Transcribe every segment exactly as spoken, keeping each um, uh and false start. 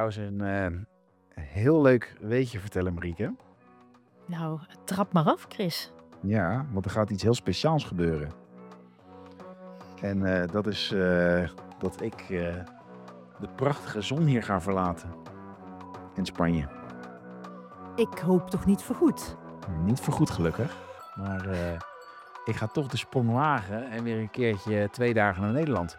jou eens een eh, heel leuk weetje vertellen, Marieke. Nou, trap maar af, Chris. Ja, want er gaat iets heel speciaals gebeuren. En eh, dat is eh, dat ik eh, de prachtige zon hier ga verlaten in Spanje. Ik hoop toch niet voorgoed. Niet voorgoed gelukkig, maar eh, ik ga toch de sprong wagen en weer een keertje twee dagen naar Nederland.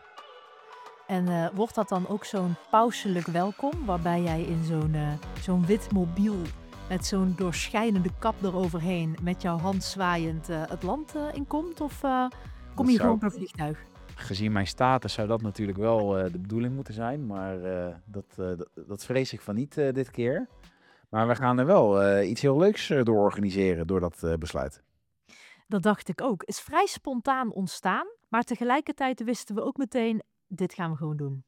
En eh, wordt dat dan ook zo'n pauselijk welkom, waarbij jij in zo'n eh, zo'n wit mobiel met zo'n doorschijnende kap eroverheen, met jouw hand zwaaiend eh, het land eh, in komt? Of eh, kom Dat je zou, gewoon per vliegtuig? gezien mijn status zou dat natuurlijk wel eh, de bedoeling moeten zijn, maar eh, dat, eh, dat, dat vrees ik van niet eh, dit keer. Maar we gaan er wel eh, iets heel leuks eh, door organiseren door dat eh, besluit. Dat dacht ik ook. Is vrij spontaan ontstaan, maar tegelijkertijd wisten we ook meteen, dit gaan we gewoon doen.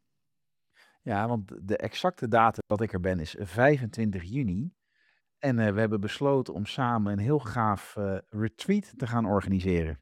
Ja, want de exacte datum dat ik er ben is vijfentwintig juni. En eh, we hebben besloten om samen een heel gaaf eh, retreat te gaan organiseren.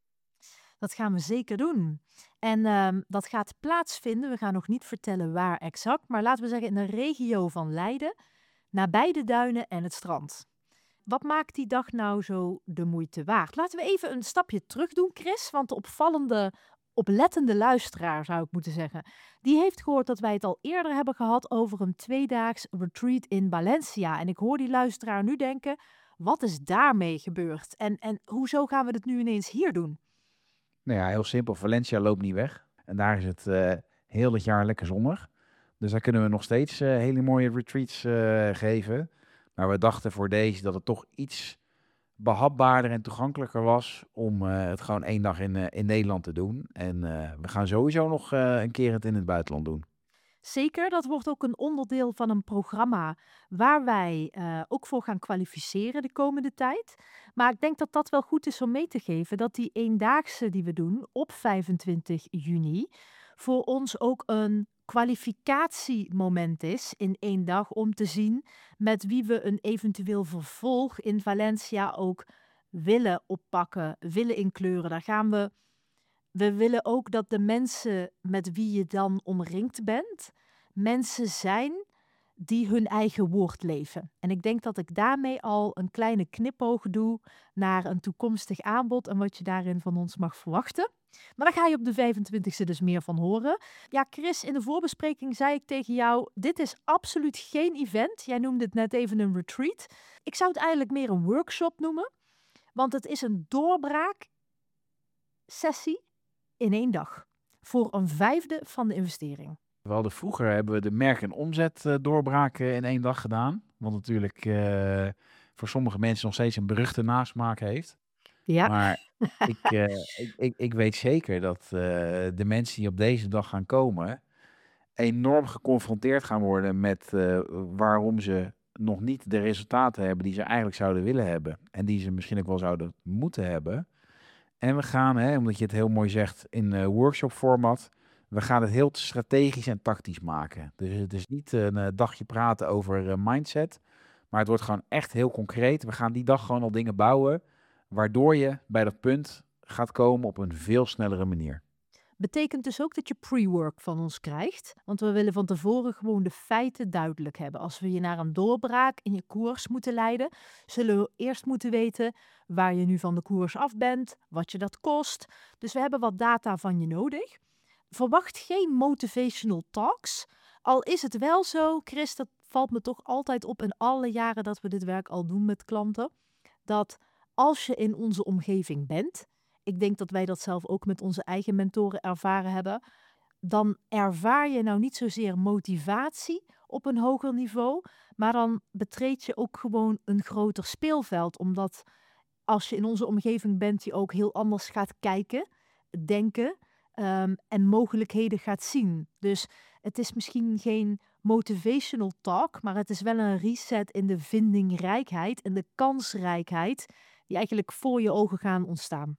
Dat gaan we zeker doen. En ehm, dat gaat plaatsvinden, we gaan nog niet vertellen waar exact, maar laten we zeggen in de regio van Leiden, nabij de duinen en het strand. Wat maakt die dag nou zo de moeite waard? Laten we even een stapje terug doen, Chris, want de opvallende, oplettende luisteraar, zou ik moeten zeggen, die heeft gehoord dat wij het al eerder hebben gehad over een tweedaags retreat in Valencia. En ik hoor die luisteraar nu denken, wat is daarmee gebeurd? En, en hoezo gaan we het nu ineens hier doen? Nou ja, heel simpel. Valencia loopt niet weg. En daar is het eh, heel het jaar lekker zonnig. Dus daar kunnen we nog steeds eh, hele mooie retreats eh, geven. Maar we dachten voor deze dat het toch iets behapbaarder en toegankelijker was om eh, het gewoon één dag in, eh, in Nederland te doen. En eh, we gaan sowieso nog eh, een keer het in het buitenland doen. Zeker, dat wordt ook een onderdeel van een programma waar wij eh, ook voor gaan kwalificeren de komende tijd. Maar ik denk dat dat wel goed is om mee te geven, dat die eendaagse die we doen op vijfentwintig juni voor ons ook een kwalificatiemoment is in één dag om te zien met wie we een eventueel vervolg in Valencia ook willen oppakken, willen inkleuren. Daar gaan we we willen ook dat de mensen met wie je dan omringd bent, mensen zijn die hun eigen woord leven. En ik denk dat ik daarmee al een kleine knipoog doe naar een toekomstig aanbod en wat je daarin van ons mag verwachten. Maar daar ga je op de vijfentwintigste dus meer van horen. Ja, Chris, in de voorbespreking zei ik tegen jou, dit is absoluut geen event. Jij noemde het net even een retreat. Ik zou het eigenlijk meer een workshop noemen, want het is een doorbraaksessie in één dag. Voor een vijfde van de investering. We hadden vroeger hebben we de merk- en omzet eh, doorbraken in één dag gedaan. Wat natuurlijk eh, voor sommige mensen nog steeds een beruchte nasmaak heeft. Ja, Maar ik, eh, ik, ik, ik weet zeker dat eh, de mensen die op deze dag gaan komen enorm geconfronteerd gaan worden met eh, waarom ze nog niet de resultaten hebben die ze eigenlijk zouden willen hebben. En die ze misschien ook wel zouden moeten hebben. En we gaan, hè, omdat je het heel mooi zegt, in uh, workshop format. We gaan het heel strategisch en tactisch maken. Dus het is niet een uh, dagje praten over uh, mindset. Maar het wordt gewoon echt heel concreet. We gaan die dag gewoon al dingen bouwen. Waardoor je bij dat punt gaat komen op een veel snellere manier. betekent dus ook dat je pre-work van ons krijgt. Want we willen van tevoren gewoon de feiten duidelijk hebben. Als we je naar een doorbraak in je koers moeten leiden, zullen we eerst moeten weten waar je nu van de koers af bent, wat je dat kost. Dus we hebben wat data van je nodig. Verwacht geen motivational talks. Al is het wel zo, Chris, dat valt me toch altijd op in alle jaren dat we dit werk al doen met klanten, dat als je in onze omgeving bent, ik denk dat wij dat zelf ook met onze eigen mentoren ervaren hebben, dan ervaar je nou niet zozeer motivatie op een hoger niveau, maar dan betreed je ook gewoon een groter speelveld, omdat als je in onze omgeving bent, je ook heel anders gaat kijken, denken ehm, en mogelijkheden gaat zien. Dus het is misschien geen motivational talk, maar het is wel een reset in de vindingrijkheid en de kansrijkheid die eigenlijk voor je ogen gaan ontstaan.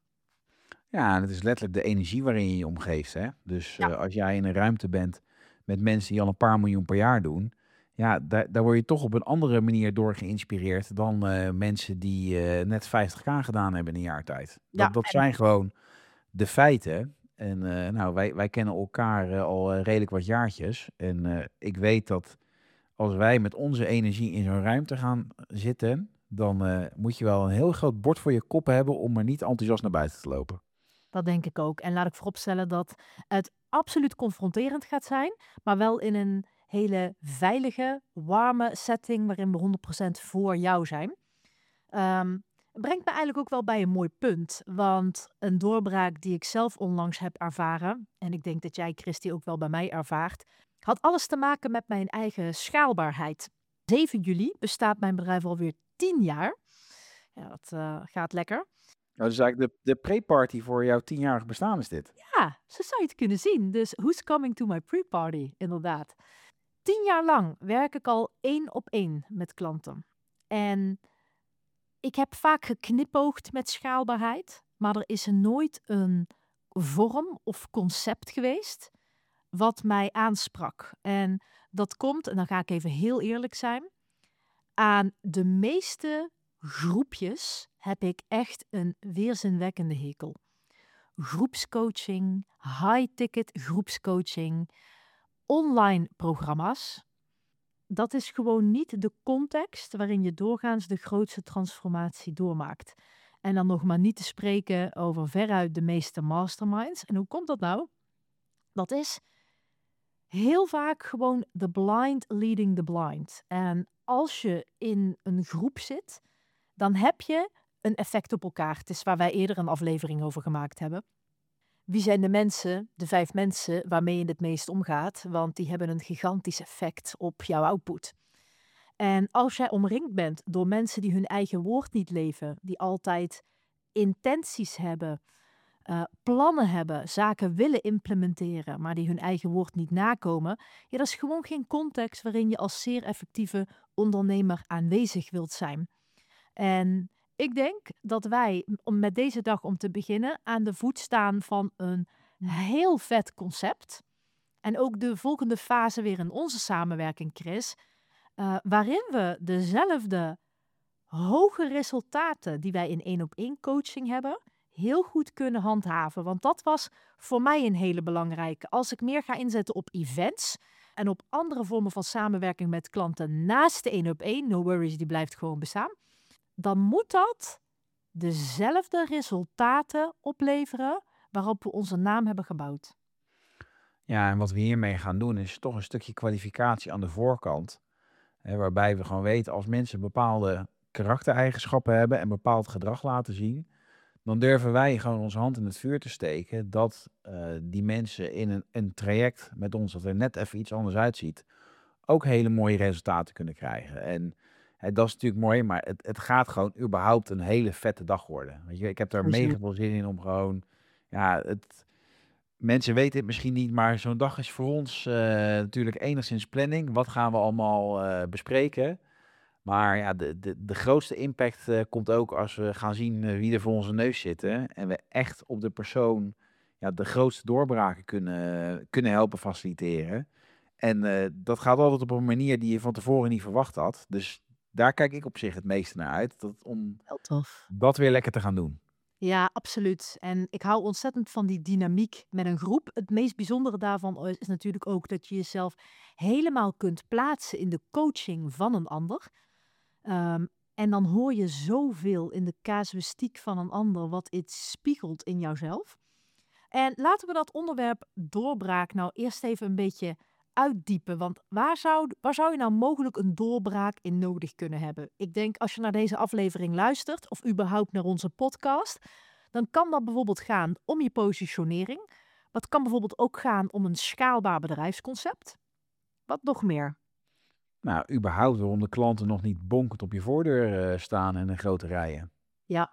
Ja, en het is letterlijk de energie waarin je je omgeeft. Hè? Dus Ja, uh, als jij in een ruimte bent met mensen die al een paar miljoen per jaar doen. Ja, daar, daar word je toch op een andere manier door geïnspireerd dan uh, mensen die uh, net vijftig k gedaan hebben in een jaar tijd. Dat, ja, dat en zijn gewoon de feiten. En uh, nou, wij, wij kennen elkaar uh, al uh, redelijk wat jaartjes. En uh, ik weet dat als wij met onze energie in zo'n ruimte gaan zitten, dan uh, moet je wel een heel groot bord voor je kop hebben om er niet enthousiast naar buiten te lopen. Dat denk ik ook. En laat ik vooropstellen dat het absoluut confronterend gaat zijn, maar wel in een hele veilige, warme setting waarin we honderd procent voor jou zijn. Um, brengt me eigenlijk ook wel bij een mooi punt. Want een doorbraak die ik zelf onlangs heb ervaren, en ik denk dat jij, Christy, ook wel bij mij ervaart, had alles te maken met mijn eigen schaalbaarheid. zeven juli bestaat mijn bedrijf alweer tien jaar. Ja, dat uh, gaat lekker. Nou, dus eigenlijk de, de pre-party voor jouw tienjarig bestaan is dit. Ja, zo zou je het kunnen zien. Dus who's coming to my pre-party? Inderdaad. Tien jaar lang werk ik al één op één met klanten. En ik heb vaak geknipoogd met schaalbaarheid, maar er is nooit een vorm of concept geweest wat mij aansprak. En dat komt, en dan ga ik even heel eerlijk zijn, aan de meeste groepjes heb ik echt een weerzinwekkende hekel. Groepscoaching, high-ticket groepscoaching, online programma's. Dat is gewoon niet de context waarin je doorgaans de grootste transformatie doormaakt. En dan nog maar niet te spreken over veruit de meeste masterminds. En hoe komt dat nou? Dat is heel vaak gewoon the blind leading the blind. En als je in een groep zit, dan heb je een effect op elkaar. Het is waar wij eerder een aflevering over gemaakt hebben. Wie zijn de mensen, de vijf mensen waarmee je het meest omgaat? Want die hebben een gigantisch effect op jouw output. En als jij omringd bent door mensen die hun eigen woord niet leven, die altijd intenties hebben, uh, plannen hebben, zaken willen implementeren, maar die hun eigen woord niet nakomen, ja, dat is gewoon geen context waarin je als zeer effectieve ondernemer aanwezig wilt zijn. En ik denk dat wij, om met deze dag om te beginnen, aan de voet staan van een heel vet concept. En ook de volgende fase weer in onze samenwerking, Chris, uh, waarin we dezelfde hoge resultaten die wij in één op één coaching hebben, heel goed kunnen handhaven. Want dat was voor mij een hele belangrijke. Als ik meer ga inzetten op events en op andere vormen van samenwerking met klanten naast de één op één, no worries, die blijft gewoon bestaan, dan moet dat dezelfde resultaten opleveren waarop we onze naam hebben gebouwd. Ja, en wat we hiermee gaan doen is toch een stukje kwalificatie aan de voorkant. Hè, waarbij we gewoon weten, als mensen bepaalde karaktereigenschappen hebben en bepaald gedrag laten zien, dan durven wij gewoon onze hand in het vuur te steken dat uh, die mensen in een, een traject met ons, dat er net even iets anders uitziet, ook hele mooie resultaten kunnen krijgen. En hè, dat is natuurlijk mooi, maar het, het gaat gewoon überhaupt een hele vette dag worden. Weet je, ik heb daar mega veel zin in om gewoon, ja, het... Mensen weten het misschien niet, maar zo'n dag is voor ons uh, natuurlijk enigszins planning. Wat gaan we allemaal uh, bespreken? Maar ja, de, de, de grootste impact uh, komt ook als we gaan zien uh, wie er voor onze neus zitten. En we echt op de persoon ja, de grootste doorbraken kunnen, kunnen helpen faciliteren. En uh, dat gaat altijd op een manier die je van tevoren niet verwacht had. Dus daar kijk ik op zich het meeste naar uit. Dat, om Heel tof. Dat weer lekker te gaan doen. Ja, absoluut. En ik hou ontzettend van die dynamiek met een groep. Het meest bijzondere daarvan is natuurlijk ook dat je jezelf helemaal kunt plaatsen in de coaching van een ander. Um, en dan hoor je zoveel in de casuïstiek van een ander wat iets spiegelt in jouzelf. En laten we dat onderwerp doorbraak nou eerst even een beetje uitdiepen. Want waar zou, waar zou je nou mogelijk een doorbraak in nodig kunnen hebben? Ik denk als je naar deze aflevering luistert of überhaupt naar onze podcast, dan kan dat bijvoorbeeld gaan om je positionering. Maar het kan bijvoorbeeld ook gaan om een schaalbaar bedrijfsconcept. Wat nog meer? Nou, überhaupt waarom de klanten nog niet bonkend op je voordeur uh, staan in een grote rijen. Ja.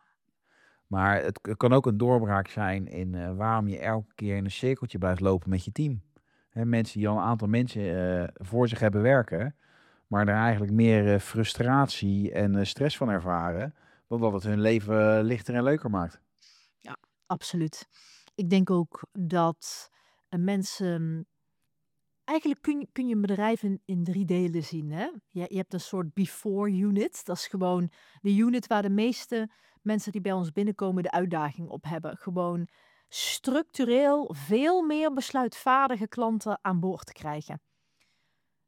Maar het, het kan ook een doorbraak zijn in uh, waarom je elke keer in een cirkeltje blijft lopen met je team. He, mensen die al een aantal mensen uh, voor zich hebben werken, maar daar eigenlijk meer uh, frustratie en uh, stress van ervaren, dan dat het hun leven uh, lichter en leuker maakt. Ja, absoluut. Ik denk ook dat uh, mensen... Eigenlijk kun je, kun je een bedrijf in, in drie delen zien. Hè? Je, je hebt een soort before unit. Dat is gewoon de unit waar de meeste mensen die bij ons binnenkomen de uitdaging op hebben. Gewoon structureel veel meer besluitvaardige klanten aan boord te krijgen.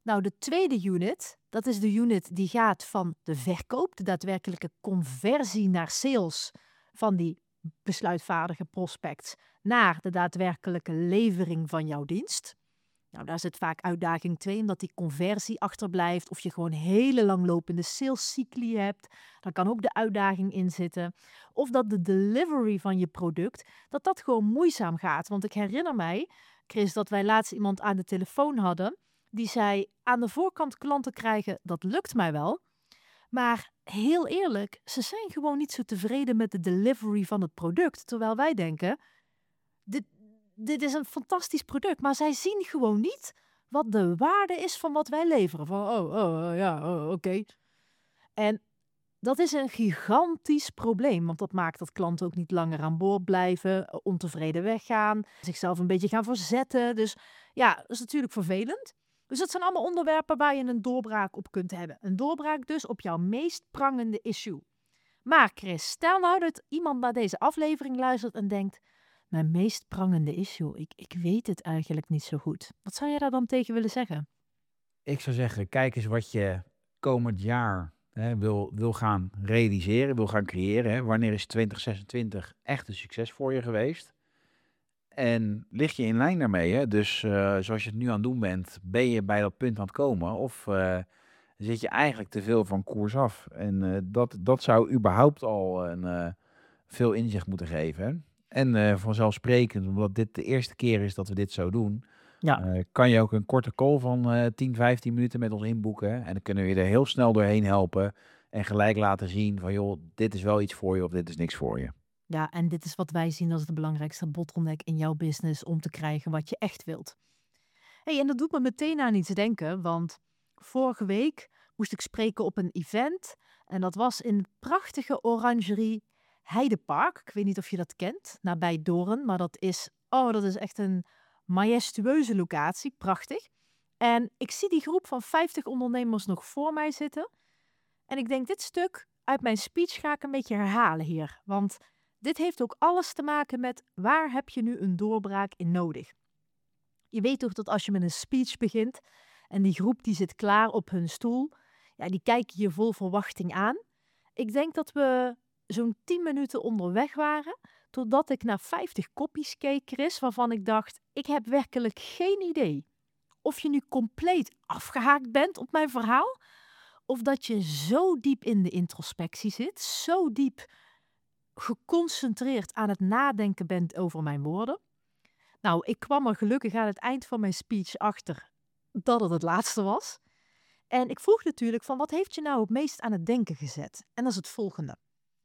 Nou, de tweede unit, dat is de unit die gaat van de verkoop, de daadwerkelijke conversie naar sales van die besluitvaardige prospects, naar de daadwerkelijke levering van jouw dienst. Nou, daar zit vaak uitdaging twee, omdat die conversie achterblijft. Of je gewoon hele langlopende salescycli hebt. Daar kan ook de uitdaging in zitten. Of dat de delivery van je product, dat dat gewoon moeizaam gaat. Want ik herinner mij, Chris, dat wij laatst iemand aan de telefoon hadden. Die zei, aan de voorkant klanten krijgen, dat lukt mij wel. Maar heel eerlijk, ze zijn gewoon niet zo tevreden met de delivery van het product. Terwijl wij denken, dit, dit is een fantastisch product. Maar zij zien gewoon niet wat de waarde is van wat wij leveren. Van, oh, oh, oh, ja, oh, oké. Okay. En dat is een gigantisch probleem. Want dat maakt dat klanten ook niet langer aan boord blijven, ontevreden weggaan, zichzelf een beetje gaan verzetten. Dus ja, dat is natuurlijk vervelend. Dus dat zijn allemaal onderwerpen waar je een doorbraak op kunt hebben. Een doorbraak dus op jouw meest prangende issue. Maar Chris, stel nou dat iemand naar deze aflevering luistert en denkt, mijn meest prangende issue, ik, ik weet het eigenlijk niet zo goed. Wat zou jij daar dan tegen willen zeggen? Ik zou zeggen, kijk eens wat je komend jaar hè, wil, wil gaan realiseren, wil gaan creëren. Hè. Wanneer is twintig zesentwintig echt een succes voor je geweest? En lig je in lijn daarmee? Hè? Dus uh, zoals je het nu aan het doen bent, ben je bij dat punt aan het komen? Of uh, zit je eigenlijk te veel van koers af? En uh, dat, dat zou überhaupt al een, uh, veel inzicht moeten geven. Hè? En uh, vanzelfsprekend, omdat dit de eerste keer is dat we dit zo doen, ja. uh, kan je ook een korte call van uh, tien, vijftien minuten met ons inboeken. Hè? En dan kunnen we je er heel snel doorheen helpen en gelijk laten zien van joh, dit is wel iets voor je of dit is niks voor je. Ja, en dit is wat wij zien als de belangrijkste bottleneck in jouw business om te krijgen wat je echt wilt. Hey, en dat doet me meteen aan iets denken, want vorige week moest ik spreken op een event. En dat was in het prachtige orangerie Heidepark. Ik weet niet of je dat kent, nabij Doorn. Maar dat is, oh, dat is echt een majestueuze locatie, prachtig. En ik zie die groep van vijftig ondernemers nog voor mij zitten. En ik denk, dit stuk uit mijn speech ga ik een beetje herhalen hier. Want dit heeft ook alles te maken met waar heb je nu een doorbraak in nodig. Je weet toch dat als je met een speech begint en die groep die zit klaar op hun stoel, ja, die kijken je vol verwachting aan. Ik denk dat we zo'n tien minuten onderweg waren, totdat ik naar vijftig kopjes keek, Chris, waarvan ik dacht, ik heb werkelijk geen idee of je nu compleet afgehaakt bent op mijn verhaal, of dat je zo diep in de introspectie zit, zo diep geconcentreerd aan het nadenken bent over mijn woorden. Nou, ik kwam er gelukkig aan het eind van mijn speech achter dat het het laatste was. En ik vroeg natuurlijk van, wat heeft je nou het meest aan het denken gezet? En dat is het volgende.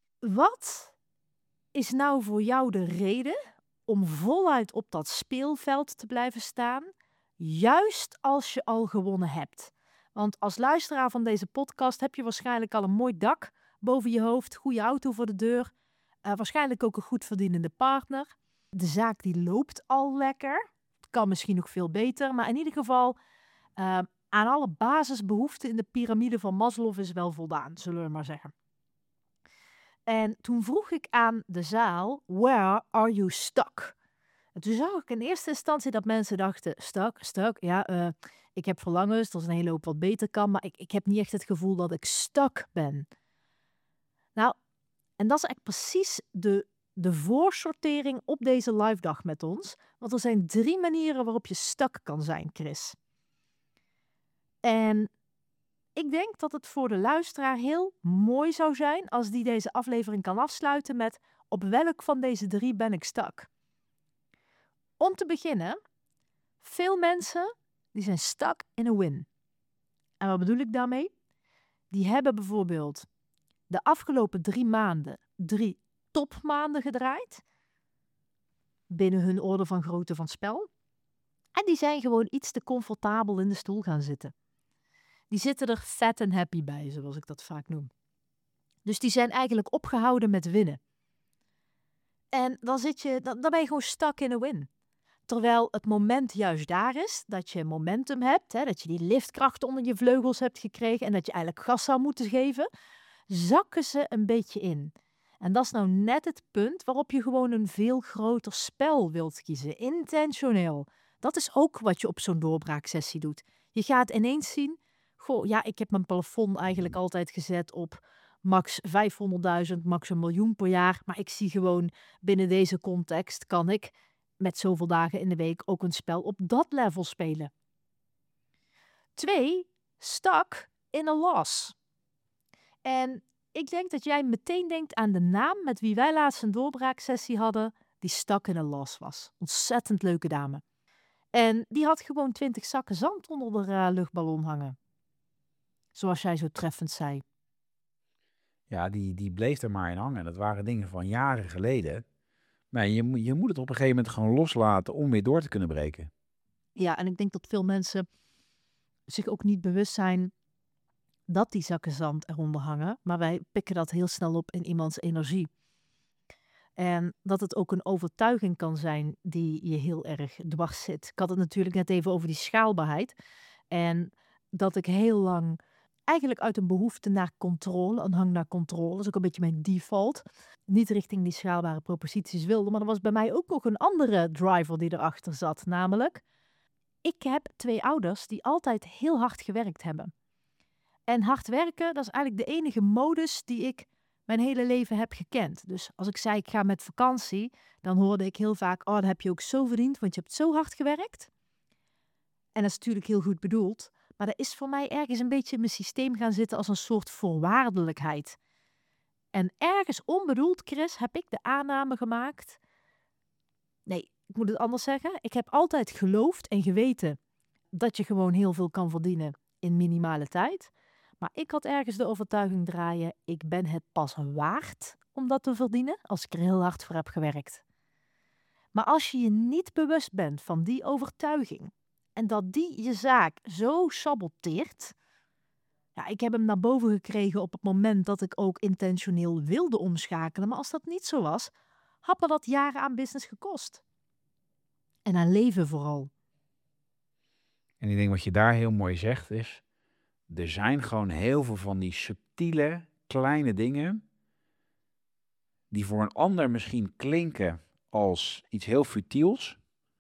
Wat is nou voor jou de reden om voluit op dat speelveld te blijven staan, juist als je al gewonnen hebt? Want als luisteraar van deze podcast heb je waarschijnlijk al een mooi dak boven je hoofd, goede auto voor de deur, uh, waarschijnlijk ook een goed verdienende partner. De zaak die loopt al lekker. Het kan misschien nog veel beter, maar in ieder geval uh, aan alle basisbehoeften in de piramide van Maslow is wel voldaan, zullen we maar zeggen. En toen vroeg ik aan de zaal, where are you stuck? En toen zag ik in eerste instantie dat mensen dachten, stuck, stuck, ja, uh, ik heb verlangens, dat is een hele hoop wat beter kan, maar ik, ik heb niet echt het gevoel dat ik stuck ben. Nou, en dat is eigenlijk precies de, de voorsortering op deze live dag met ons. Want er zijn drie manieren waarop je stuck kan zijn, Chris. En ik denk dat het voor de luisteraar heel mooi zou zijn als die deze aflevering kan afsluiten met op welk van deze drie ben ik stuck? Om te beginnen, veel mensen die zijn stuck in a win. En wat bedoel ik daarmee? Die hebben bijvoorbeeld de afgelopen drie maanden drie topmaanden gedraaid binnen hun orde van grootte van spel. En die zijn gewoon iets te comfortabel in de stoel gaan zitten. Die zitten er fat en happy bij, zoals ik dat vaak noem. Dus die zijn eigenlijk opgehouden met winnen. En dan, zit je, dan, dan ben je gewoon stuck in a win. Terwijl het moment juist daar is, dat je momentum hebt, hè, dat je die liftkracht onder je vleugels hebt gekregen en dat je eigenlijk gas zou moeten geven, zakken ze een beetje in. En dat is nou net het punt waarop je gewoon een veel groter spel wilt kiezen, intentioneel. Dat is ook wat je op zo'n doorbraaksessie doet. Je gaat ineens zien, goh, ja, ik heb mijn plafond eigenlijk altijd gezet op max vijfhonderdduizend, max een miljoen per jaar. Maar ik zie gewoon binnen deze context kan ik met zoveel dagen in de week ook een spel op dat level spelen. Twee, stuck in a loss. En ik denk dat jij meteen denkt aan de naam met wie wij laatst een doorbraaksessie hadden, die stuck in a loss was. Ontzettend leuke dame. En die had gewoon twintig zakken zand onder de uh, luchtballon hangen. Zoals jij zo treffend zei. Ja, die, die bleef er maar in hangen. Dat waren dingen van jaren geleden. Maar je, moet- je moet het op een gegeven moment gewoon loslaten om weer door te kunnen breken. Ja, en ik denk dat veel mensen zich ook niet bewust zijn dat die zakken zand eronder hangen. Maar wij pikken dat heel snel op in iemands energie. En dat het ook een overtuiging kan zijn die je heel erg dwars zit. Ik had het natuurlijk net even over die schaalbaarheid. En dat ik heel lang eigenlijk uit een behoefte naar controle, een hang naar controle, dat is ook een beetje mijn default, niet richting die schaalbare proposities wilde. Maar er was bij mij ook nog een andere driver die erachter zat. Namelijk, ik heb twee ouders die altijd heel hard gewerkt hebben. En hard werken, dat is eigenlijk de enige modus die ik mijn hele leven heb gekend. Dus als ik zei ik ga met vakantie, dan hoorde ik heel vaak, oh, dat heb je ook zo verdiend, want je hebt zo hard gewerkt. En dat is natuurlijk heel goed bedoeld, maar dat is voor mij ergens een beetje in mijn systeem gaan zitten als een soort voorwaardelijkheid. En ergens onbedoeld, Chris, heb ik de aanname gemaakt. Nee, ik moet het anders zeggen. Ik heb altijd geloofd en geweten dat je gewoon heel veel kan verdienen in minimale tijd. Maar ik had ergens de overtuiging draaien, ik ben het pas waard om dat te verdienen als ik er heel hard voor heb gewerkt. Maar als je je niet bewust bent van die overtuiging en dat die je zaak zo saboteert. Ja, ik heb hem naar boven gekregen op het moment dat ik ook intentioneel wilde omschakelen. Maar als dat niet zo was, had me dat jaren aan business gekost. En aan leven vooral. En ik denk wat je daar heel mooi zegt is, er zijn gewoon heel veel van die subtiele, kleine dingen die voor een ander misschien klinken als iets heel futiels,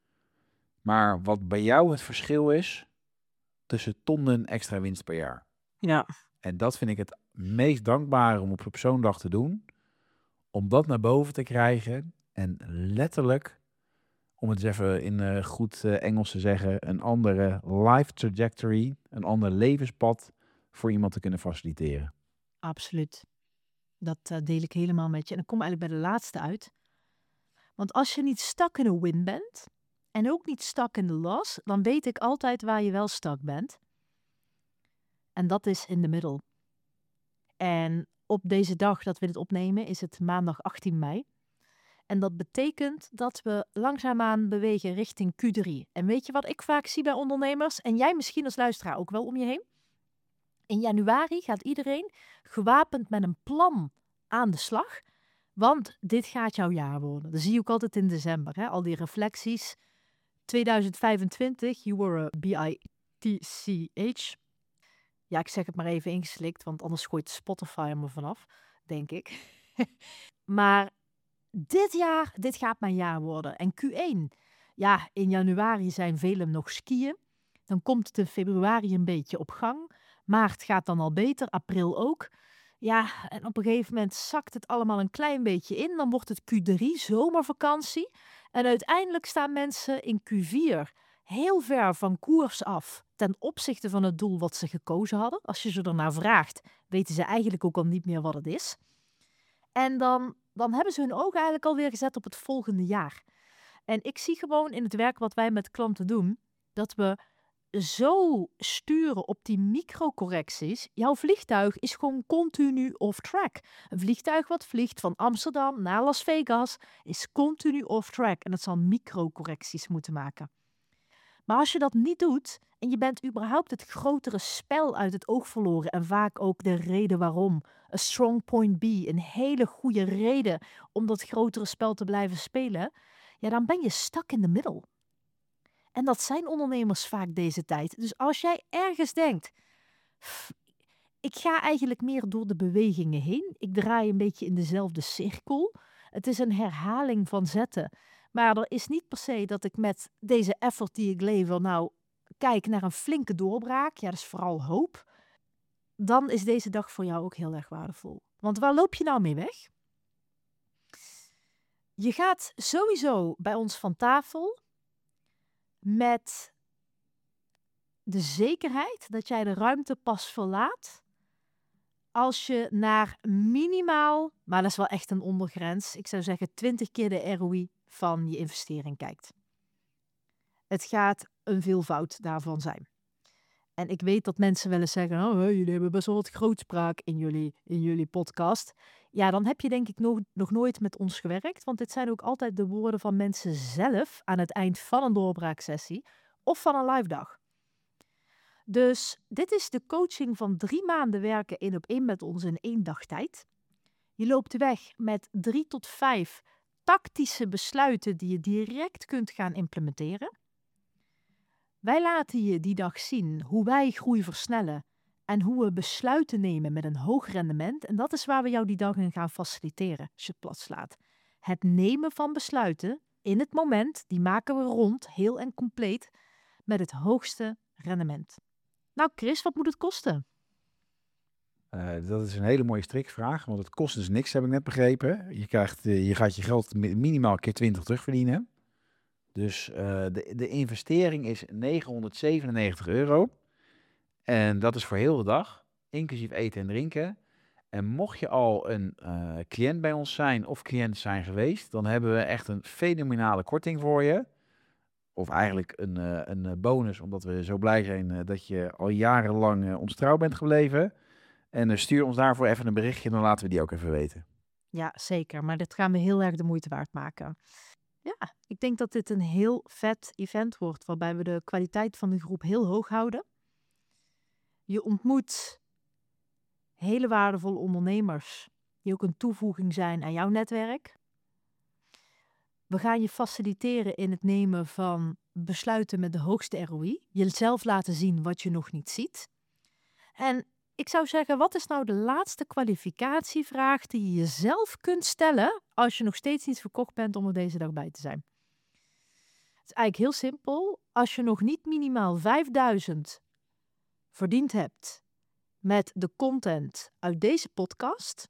maar wat bij jou het verschil is tussen tonnen extra winst per jaar. Ja. En dat vind ik het meest dankbare om op, op zo'n dag te doen, om dat naar boven te krijgen en letterlijk, om het eens even in uh, goed uh, Engels te zeggen, een andere life trajectory, een ander levenspad voor iemand te kunnen faciliteren. Absoluut. Dat uh, deel ik helemaal met je. En dan kom ik eigenlijk bij de laatste uit. Want als je niet stuck in een win bent en ook niet stuck in de loss, dan weet ik altijd waar je wel stuck bent. En dat is in de middel. En op deze dag dat we dit opnemen is het maandag achttien mei. En dat betekent dat we langzaamaan bewegen richting Q drie. En weet je wat ik vaak zie bij ondernemers? En jij misschien als luisteraar ook wel om je heen? In januari gaat iedereen gewapend met een plan aan de slag. Want dit gaat jouw jaar worden. Dat zie je ook altijd in december. Hè? Al die reflecties. tweeduizend vijfentwintig, you were a B I T C H. Ja, ik zeg het maar even ingeslikt, want anders gooit Spotify er me vanaf, denk ik. Maar dit jaar, dit gaat mijn jaar worden. En Q één, ja, in januari zijn velen nog skiën. Dan komt het in februari een beetje op gang. Maart gaat dan al beter, april ook. Ja, en op een gegeven moment zakt het allemaal een klein beetje in. Dan wordt het Q drie, zomervakantie. En uiteindelijk staan mensen in Q vier heel ver van koers af ten opzichte van het doel wat ze gekozen hadden. Als je ze ernaar vraagt, weten ze eigenlijk ook al niet meer wat het is. En dan, dan hebben ze hun ogen eigenlijk alweer gezet op het volgende jaar. En ik zie gewoon in het werk wat wij met klanten doen, dat we zo sturen op die microcorrecties. Jouw vliegtuig is gewoon continu off track. Een vliegtuig wat vliegt van Amsterdam naar Las Vegas is continu off track. En dat zal microcorrecties moeten maken. Maar als je dat niet doet en je bent überhaupt het grotere spel uit het oog verloren en vaak ook de reden waarom, a strong point B, een hele goede reden om dat grotere spel te blijven spelen, ja, dan ben je stuck in the middle. En dat zijn ondernemers vaak deze tijd. Dus als jij ergens denkt, pff, ik ga eigenlijk meer door de bewegingen heen, ik draai een beetje in dezelfde cirkel, het is een herhaling van zetten. Maar er is niet per se dat ik met deze effort die ik lever nou kijk naar een flinke doorbraak, ja, dat is vooral hoop, dan is deze dag voor jou ook heel erg waardevol. Want waar loop je nou mee weg? Je gaat sowieso bij ons van tafel met de zekerheid dat jij de ruimte pas verlaat als je naar minimaal, maar dat is wel echt een ondergrens, ik zou zeggen twintig keer de R O I van je investering kijkt. Het gaat een veelvoud daarvan zijn. En ik weet dat mensen wel eens zeggen, oh, jullie hebben best wel wat grootspraak in jullie, in jullie podcast. Ja, dan heb je denk ik nog, nog nooit met ons gewerkt, want dit zijn ook altijd de woorden van mensen zelf aan het eind van een doorbraaksessie of van een live dag. Dus dit is de coaching van drie maanden werken één op één met ons in één dag tijd. Je loopt weg met drie tot vijf tactische besluiten die je direct kunt gaan implementeren. Wij laten je die dag zien hoe wij groei versnellen en hoe we besluiten nemen met een hoog rendement. En dat is waar we jou die dag in gaan faciliteren, als je het plat slaat. Het nemen van besluiten in het moment, die maken we rond, heel en compleet, met het hoogste rendement. Nou Chris, wat moet het kosten? Uh, dat is een hele mooie strikvraag, want het kost dus niks, heb ik net begrepen. Je, krijgt, uh, je gaat je geld minimaal keer twintig terugverdienen. Dus uh, de, de investering is negenhonderdzevenennegentig euro. En dat is voor heel de dag, inclusief eten en drinken. En mocht je al een uh, cliënt bij ons zijn of cliënt zijn geweest, dan hebben we echt een fenomenale korting voor je. Of eigenlijk een, uh, een bonus, omdat we zo blij zijn uh, dat je al jarenlang uh, ons trouw bent gebleven. En uh, stuur ons daarvoor even een berichtje, dan laten we die ook even weten. Ja, zeker. Maar dit gaan we heel erg de moeite waard maken. Ja, ik denk dat dit een heel vet event wordt, waarbij we de kwaliteit van de groep heel hoog houden. Je ontmoet hele waardevolle ondernemers die ook een toevoeging zijn aan jouw netwerk. We gaan je faciliteren in het nemen van besluiten met de hoogste R O I. Jezelf laten zien wat je nog niet ziet. En ik zou zeggen, wat is nou de laatste kwalificatievraag die je jezelf kunt stellen als je nog steeds niet verkocht bent om er deze dag bij te zijn? Het is eigenlijk heel simpel. Als je nog niet minimaal vijfduizend verdiend hebt met de content uit deze podcast,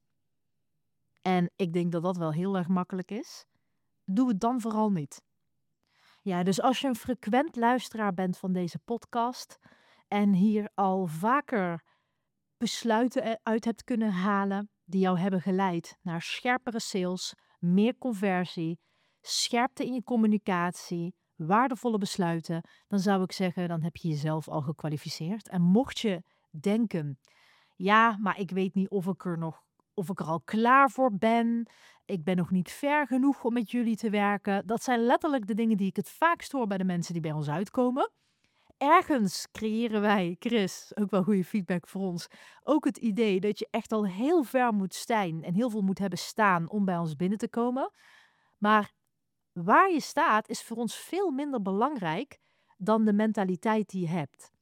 en ik denk dat dat wel heel erg makkelijk is, doe het dan vooral niet. Ja, dus als je een frequent luisteraar bent van deze podcast en hier al vaker besluiten uit hebt kunnen halen die jou hebben geleid naar scherpere sales, meer conversie, scherpte in je communicatie, waardevolle besluiten, dan zou ik zeggen, dan heb je jezelf al gekwalificeerd. En mocht je denken, ja, maar ik weet niet of ik er nog, of ik er al klaar voor ben, ik ben nog niet ver genoeg om met jullie te werken. Dat zijn letterlijk de dingen die ik het vaakst hoor bij de mensen die bij ons uitkomen. Ergens creëren wij, Chris, ook wel goede feedback voor ons, ook het idee dat je echt al heel ver moet zijn en heel veel moet hebben staan om bij ons binnen te komen. Maar waar je staat is voor ons veel minder belangrijk dan de mentaliteit die je hebt.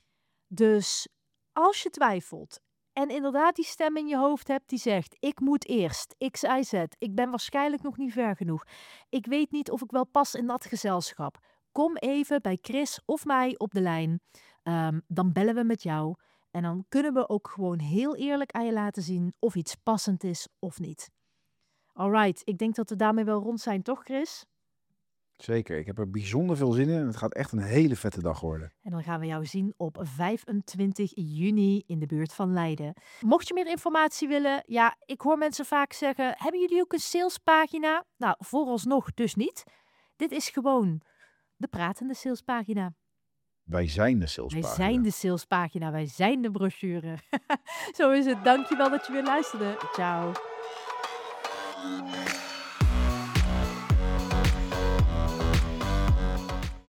Dus als je twijfelt en inderdaad die stem in je hoofd hebt die zegt, ik moet eerst, X, Y, Z, ik ben waarschijnlijk nog niet ver genoeg, ik weet niet of ik wel pas in dat gezelschap, kom even bij Chris of mij op de lijn, um, dan bellen we met jou en dan kunnen we ook gewoon heel eerlijk aan je laten zien of iets passend is of niet. Alright, ik denk dat we daarmee wel rond zijn, toch Chris? Zeker, ik heb er bijzonder veel zin in en het gaat echt een hele vette dag worden. En dan gaan we jou zien op vijfentwintig juni in de buurt van Leiden. Mocht je meer informatie willen, ja, ik hoor mensen vaak zeggen, hebben jullie ook een salespagina? Nou, vooralsnog dus niet. Dit is gewoon de pratende salespagina. Wij zijn de salespagina. Wij zijn de salespagina, wij zijn de brochure. Zo is het, dankjewel dat je weer luisterde. Ciao.